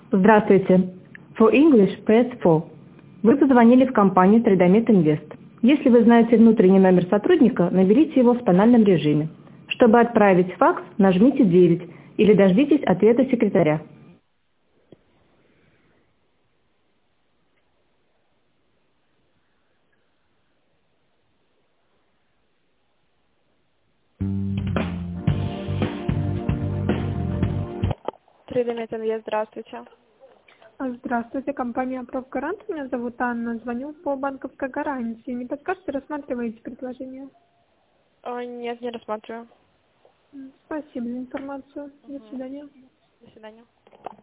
Здравствуйте. For English, press 4. Вы позвонили в компанию Трейдомет Инвест. Если вы знаете внутренний номер сотрудника, наберите его в тональном режиме. Чтобы отправить факс, нажмите 9 или дождитесь ответа секретаря. Трейдомет Инвест, здравствуйте. Здравствуйте, компания «Профгарант». Меня зовут Анна. Звоню по банковской гарантии. Не подскажете, рассматриваете предложение? Нет, не рассматриваю. Спасибо за информацию. До Мгм. свидания. До свидания.